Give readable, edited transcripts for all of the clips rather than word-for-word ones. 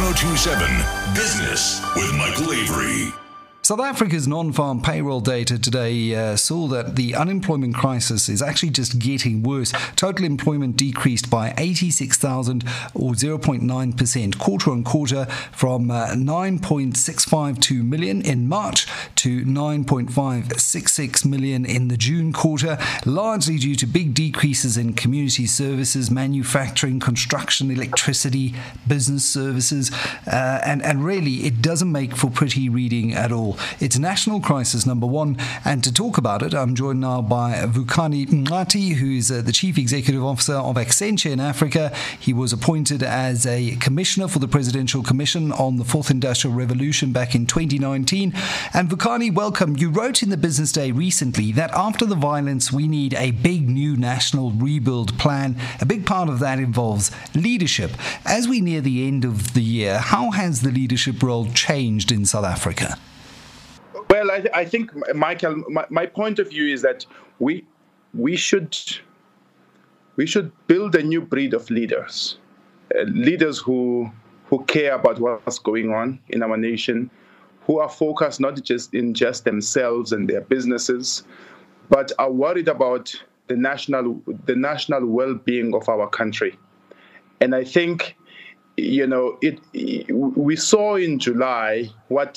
1027 Business with Michael Avery. South Africa's non-farm payroll data today saw that the unemployment crisis is actually just getting worse. Total employment decreased by 86,000 or 0.9% quarter on quarter from 9.652 million in March to 9.566 million in the June quarter, largely due to big decreases in community services, manufacturing, construction, electricity, business services, and really it doesn't make for pretty reading at all. It's national crisis number one, and to talk about it, I'm joined now by Vukani Mngadi, who's the Chief Executive Officer of Accenture in Africa. He was appointed as a commissioner for the Presidential Commission on the Fourth Industrial Revolution back in 2019. And Vukani, welcome. You wrote in the Business Day recently that after the violence, we need a big new national rebuild plan. A big part of that involves leadership. As we near the end of the year, how has the leadership role changed in South Africa? Well, I think, Michael, my point of view is that we should build a new breed of leaders, leaders who care about what's going on in our nation, who are focused not just themselves and their businesses, but are worried about the national well-being of our country. And I think, we saw in July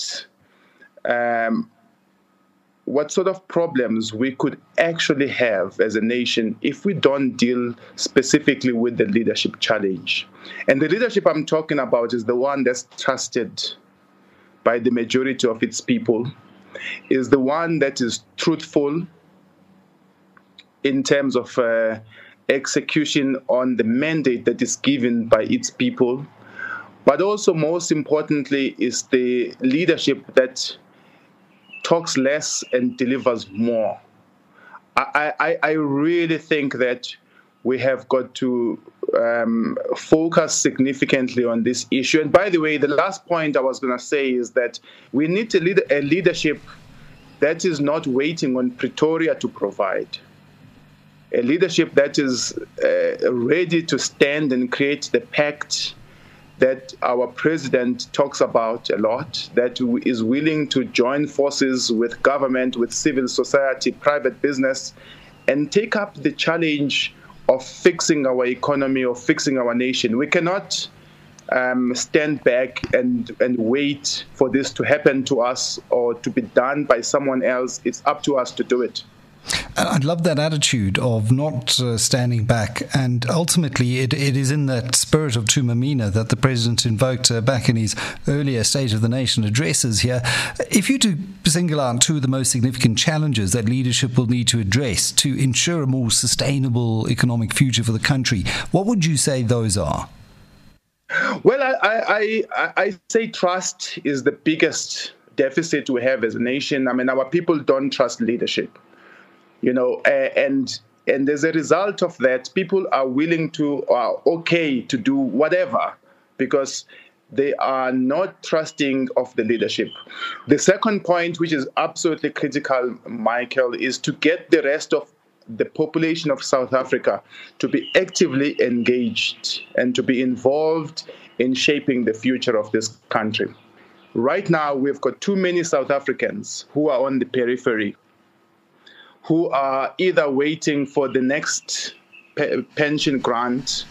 what sort of problems we could actually have as a nation if we don't deal specifically with the leadership challenge. And the leadership I'm talking about is the one that's trusted by the majority of its people, is the one that is truthful in terms of execution on the mandate that is given by its people, but also most importantly is the leadership that talks less and delivers more. I really think that we have got to focus significantly on this issue. And by the way, the last point I was going to say is that we need to lead a leadership that is not waiting on Pretoria to provide. A leadership that is ready to stand and create the pact that our president talks about a lot, that is willing to join forces with government, with civil society, private business, and take up the challenge of fixing our economy or fixing our nation. We cannot stand back and wait for this to happen to us or to be done by someone else. It's up to us to do it. I love that attitude of not standing back, and ultimately it is in that spirit of Tumamina that the President invoked back in his earlier State of the Nation addresses here. If you to single out two of the most significant challenges that leadership will need to address to ensure a more sustainable economic future for the country, what would you say those are? Well, I say trust is the biggest deficit we have as a nation. I mean, our people don't trust leadership. And as a result of that, people are okay to do whatever because they are not trusting of the leadership. The second point, which is absolutely critical, Michael, is to get the rest of the population of South Africa to be actively engaged and to be involved in shaping the future of this country. Right now, we've got too many South Africans who are on the periphery, who are either waiting for the next pension grant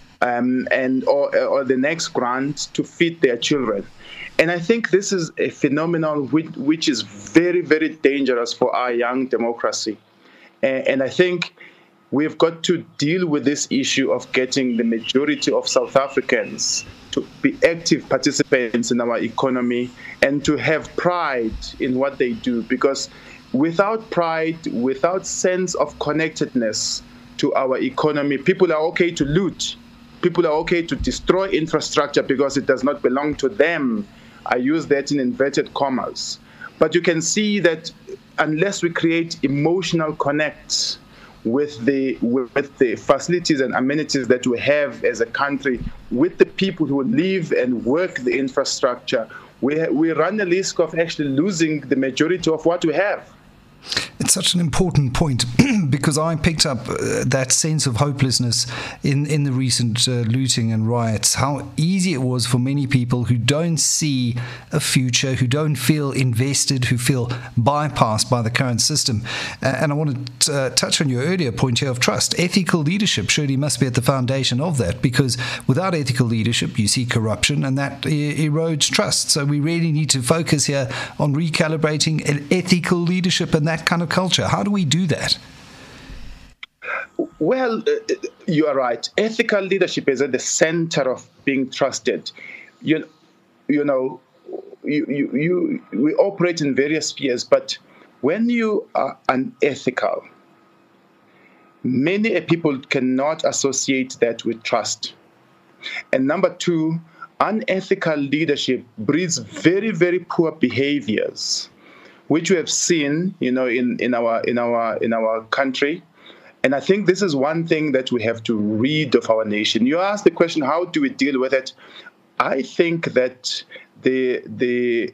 or the next grant to feed their children. And I think this is a phenomenon which is very, very dangerous for our young democracy. And I think we've got to deal with this issue of getting the majority of South Africans to be active participants in our economy and to have pride in what they do, because without pride, without sense of connectedness to our economy, people are okay to loot. People are okay to destroy infrastructure because it does not belong to them. I use that in inverted commas. But you can see that unless we create emotional connects with the facilities and amenities that we have as a country, with the people who live and work the infrastructure, we run the risk of actually losing the majority of what we have. It's such an important point because I picked up that sense of hopelessness in the recent looting and riots, how easy it was for many people who don't see a future, who don't feel invested, who feel bypassed by the current system. And I want to touch on your earlier point here of trust. Ethical leadership surely must be at the foundation of that, because without ethical leadership, you see corruption, and that erodes trust. So we really need to focus here on recalibrating an ethical leadership and that kind of culture. How do we do that? Well, you are right. Ethical leadership is at the center of being trusted. We operate in various spheres, but when you are unethical, many people cannot associate that with trust. And number two, unethical leadership breeds very, very poor behaviors, which we have seen, in our country. And I think this is one thing that we have to read of our nation. You asked the question, how do we deal with it? I think that the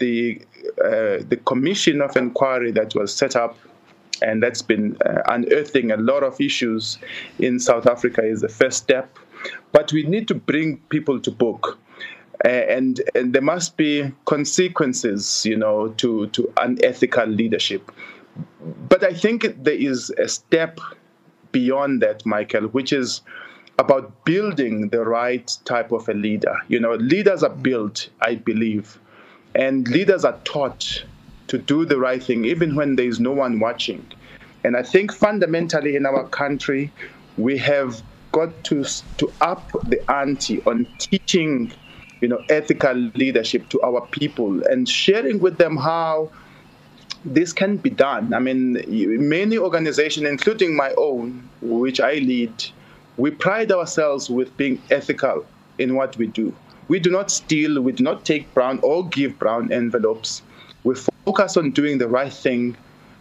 commission of inquiry that was set up and that's been unearthing a lot of issues in South Africa is the first step. But we need to bring people to book. And there must be consequences, to unethical leadership. But I think there is a step beyond that, Michael, which is about building the right type of a leader. Leaders are built, I believe, and leaders are taught to do the right thing, even when there is no one watching. And I think fundamentally in our country, we have got to up the ante on teaching ethical leadership to our people and sharing with them how this can be done. I mean, many organizations, including my own, which I lead, we pride ourselves with being ethical in what we do. We do not steal, we do not take brown or give brown envelopes. We focus on doing the right thing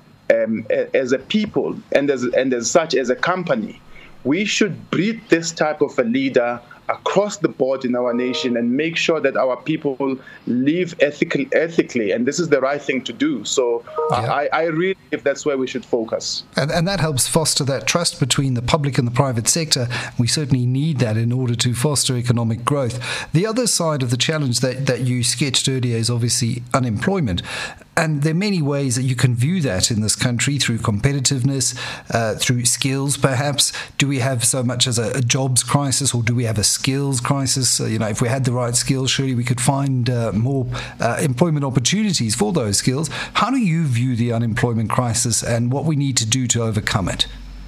as a people and as such as a company. We should breed this type of a leader across the board in our nation and make sure that our people live ethically, and this is the right thing to do. So yeah. I really believe that's where we should focus. And that helps foster that trust between the public and the private sector. We certainly need that in order to foster economic growth. The other side of the challenge that you sketched earlier is obviously unemployment. And there are many ways that you can view that in this country, through competitiveness, through skills perhaps. Do we have so much as a jobs crisis, or do we have a skills crisis? If we had the right skills, surely we could find more employment opportunities for those skills. How do you view the unemployment crisis and what we need to do to overcome it?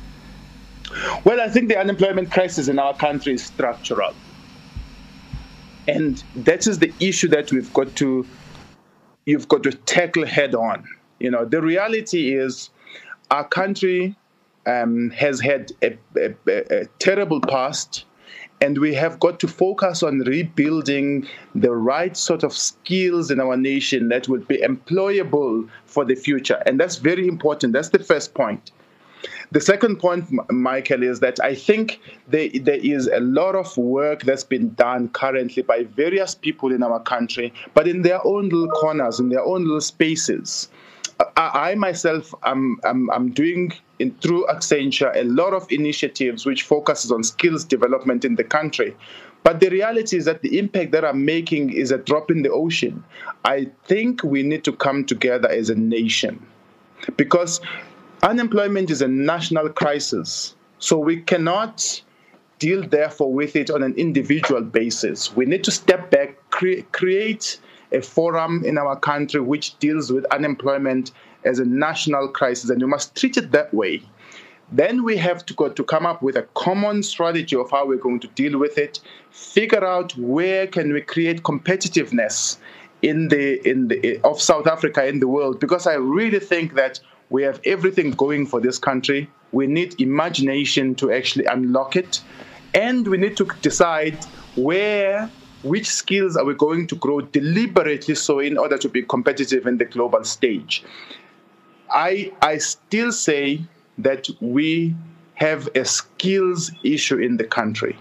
Well, I think the unemployment crisis in our country is structural. And that is the issue that you've got to tackle head on. The reality is our country has had a terrible past, and we have got to focus on rebuilding the right sort of skills in our nation that would be employable for the future. And that's very important. That's the first point. The second point, Michael, is that I think there is a lot of work that's been done currently by various people in our country, but in their own little corners, in their own little spaces. I myself, I'm doing through Accenture a lot of initiatives which focuses on skills development in the country. But the reality is that the impact that I'm making is a drop in the ocean. I think we need to come together as a nation, because unemployment is a national crisis, so we cannot deal, therefore, with it on an individual basis. We need to step back, create a forum in our country which deals with unemployment as a national crisis, and we must treat it that way. Then we have to come up with a common strategy of how we're going to deal with it, figure out where can we create competitiveness of South Africa in the world, because I really think that we have everything going for this country. We need imagination to actually unlock it. And we need to decide which skills are we going to grow deliberately so in order to be competitive in the global stage. I still say that we have a skills issue in the country.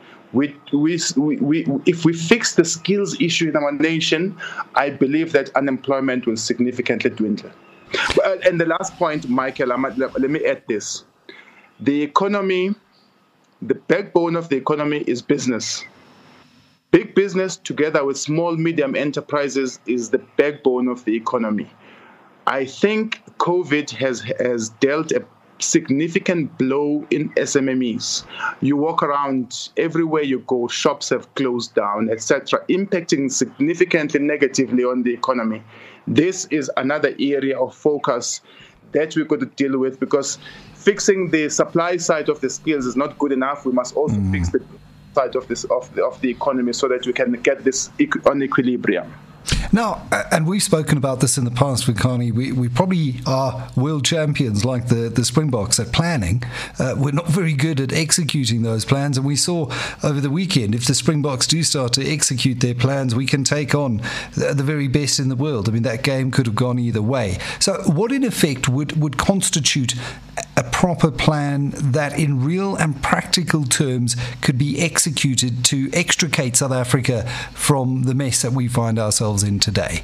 If we fix the skills issue in our nation, I believe that unemployment will significantly dwindle. And the last point, Michael, let me add this. The economy, the backbone of the economy is business. Big business together with small, medium enterprises is the backbone of the economy. I think COVID has dealt a significant blow in SMMEs. You walk around, everywhere you go, shops have closed down, etc., impacting significantly negatively on the economy. This is another area of focus that we've got to deal with, because fixing the supply side of the skills is not good enough. We must also fix the side of the economy so that we can get this on equilibrium. Now, and we've spoken about this in the past, Vukani, we probably are world champions like the Springboks at planning. We're not very good at executing those plans, and we saw over the weekend, if the Springboks do start to execute their plans, we can take on the very best in the world. I mean, that game could have gone either way. So what in effect would constitute a proper plan that in real and practical terms could be executed to extricate South Africa from the mess that we find ourselves in today?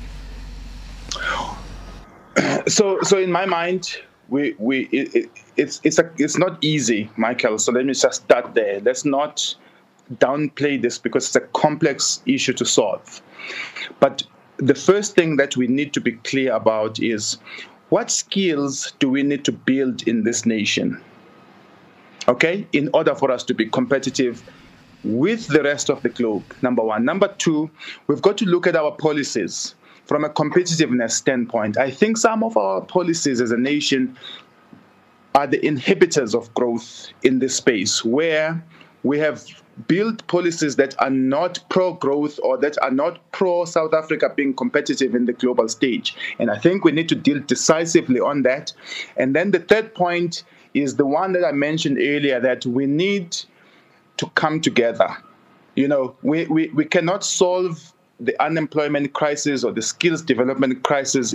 So in my mind, it's not easy, Michael. So let me just start there. Let's not downplay this, because it's a complex issue to solve. But the first thing that we need to be clear about is, what skills do we need to build in this nation, okay, in order for us to be competitive with the rest of the globe, number one. Number two, we've got to look at our policies from a competitiveness standpoint. I think some of our policies as a nation are the inhibitors of growth in this space, where we have built policies that are not pro-growth or that are not pro-South Africa being competitive in the global stage. And I think we need to deal decisively on that. And then the third point is the one that I mentioned earlier, that we need to come together. You know, we cannot solve the unemployment crisis or the skills development crisis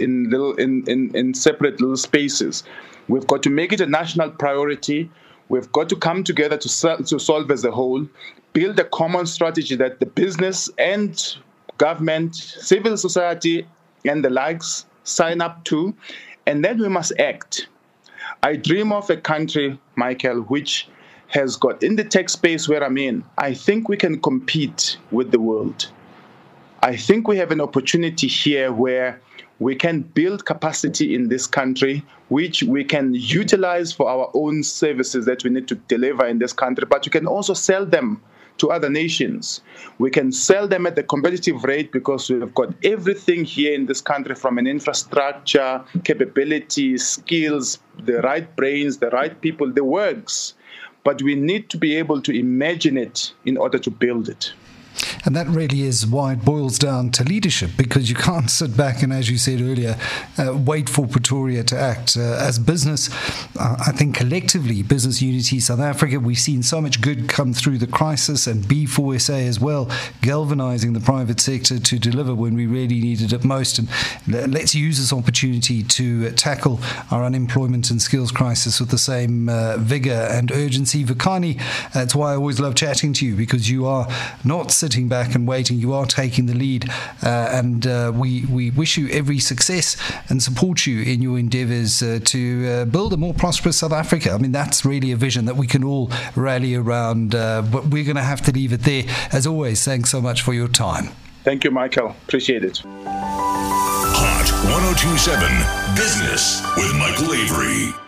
in separate little spaces. We've got to make it a national priority. We've got to come together to solve as a whole, build a common strategy that the business and government, civil society, and the likes sign up to, and then we must act. I dream of a country, Michael, which has got, in the tech space where I'm in, I think we can compete with the world. I think we have an opportunity here where we can build capacity in this country, which we can utilize for our own services that we need to deliver in this country, but we can also sell them to other nations. We can sell them at a competitive rate because we've got everything here in this country, from an infrastructure, capabilities, skills, the right brains, the right people, the works. But we need to be able to imagine it in order to build it. And that really is why it boils down to leadership, because you can't sit back and, as you said earlier, wait for Pretoria to act. As business, I think collectively, Business Unity South Africa, we've seen so much good come through the crisis, and B4SA as well, galvanizing the private sector to deliver when we really needed it most. And let's use this opportunity to tackle our unemployment and skills crisis with the same vigor and urgency. Vukani, that's why I always love chatting to you, because you are not sitting back and waiting. You are taking the lead, and we wish you every success and support you in your endeavours to build a more prosperous South Africa. I mean, that's really a vision that we can all rally around, but we're going to have to leave it there. As always, thanks so much for your time. Thank you, Michael. Appreciate it. Hot 102.7 Business with Michael Avery.